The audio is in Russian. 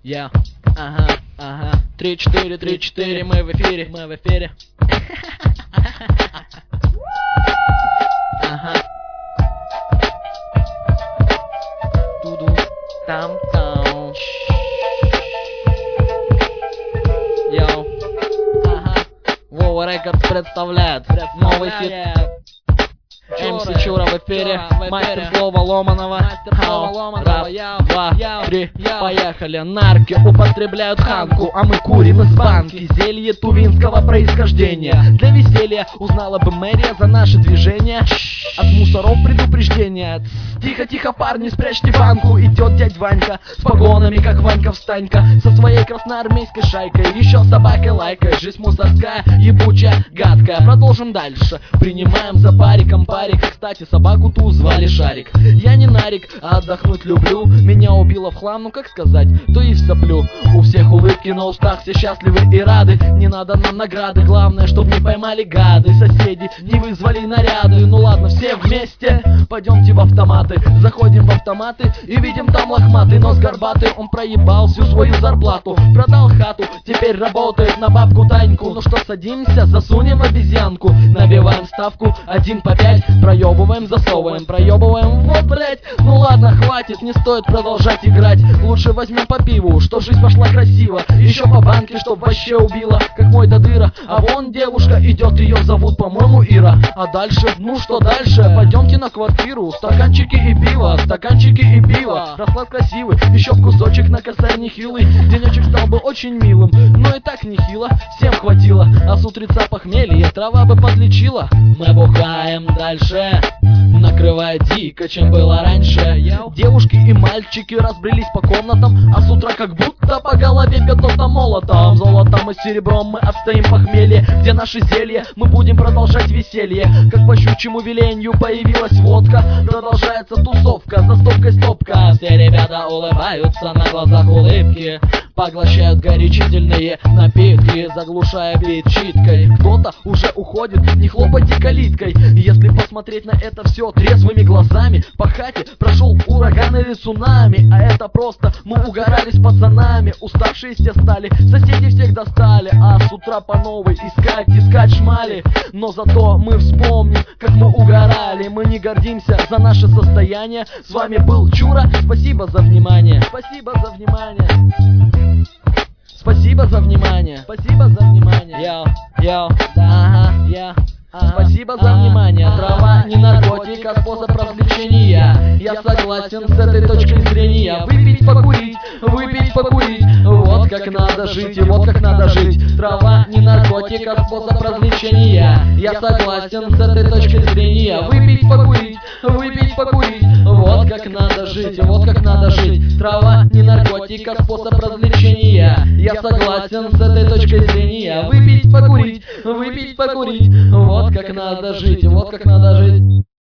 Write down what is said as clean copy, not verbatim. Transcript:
Я, ага, ага. 3-4, 3-4, мы в эфире, мы в эфире. Ага. Туду, там. Йоу. Ага. Вова Рекордс представляет новый хит. МС Чура в эфире, мастер слова Ломанова. Раз, два, три, поехали. Нарки употребляют ханку, а мы курим из банки. Зелье тувинского происхождения. Для веселья узнала бы мэрия за наше движение. От мусоров предупреждение. Тихо, парни, спрячьте банку. Идет дядь Ванька с погонами, как Ванька встанька, со своей красноармейской шайкой, еще собакой лайкой. Жизнь мусорская, ебучая, гадкая. Продолжим дальше. Принимаем за париком парик. Кстати, собаку ту звали Шарик. Я не нарик, а отдохнуть люблю. Меня убило в хлам, ну как сказать, то и в соплю. У всех улыбки на устах, все счастливы и рады. Не надо нам награды, главное, чтоб не поймали гады. Соседи не вызвали наряды. Ну ладно, все вместе, пойдемте в автоматы. Заходим в автоматы и видим там лохматый нос горбатый. Он проебал всю свою зарплату, продал хату, теперь работает на бабку Таньку. Ну что, садимся, засунем в обезьянку. Набиваем ставку 1 по 5. Проебываем, засовываем, проебываем. Вот, блять, ну ладно, хватит, не стоит продолжать играть. Лучше возьмем по пиву, что жизнь пошла красиво. Еще по банке, чтоб вообще убила, как мой додыра. А вон девушка идет, ее зовут, по-моему, Ира. А дальше, ну что дальше? Пойдемте на квартиру. Стаканчики и пиво, стаканчики и пиво. Расклад красивый, еще в кусочек на косарь нехилый. Денечек стал бы очень милым, но и так нехило, всем хватило. А с утреца похмелье трава бы подлечила. Мы бухаем дальше, накрывая дико, чем было раньше. Девушки и мальчики разбрелись по комнатам, а с утра как будто по голове бьет молотом. Золотом и серебром мы отстоим похмелье. Где наши зелья, мы будем продолжать веселье. Как по щучьему веленью появилась водка, продолжается тусовка, за стопкой стопка. Все ребята улыбаются, на глазах улыбки, поглощают горячительные напитки, заглушая бит читкой. Кто-то уже уходит, не хлопайте калиткой. Если посмотреть на это все трезвыми глазами, по хате прошел ураган или цунами. А это просто мы угорали с пацанами. Уставшие все стали, соседи всех достали. А с утра по новой искать шмали. Но зато мы вспомним, как мы угорали. Мы не гордимся за наше состояние. С вами был Чура, спасибо за внимание. Спасибо за внимание. Спасибо за внимание. Спасибо за внимание. Йоу, ага, я. Спасибо за внимание. Трава не наркотик, а способ развлечения. Я согласен с этой точкой зрения. Выпить, покурить, вот как надо жить, и вот как надо жить. Трава не наркотик, а способ развлечения. Я согласен с этой точкой зрения. Выпить, покурить, вот как надо жить, и вот как надо жить. Трава не наркотик, а способ развлечения. Я согласен с этой точкой зрения. Выпить, покурить, вот как надо жить, вот как надо жить.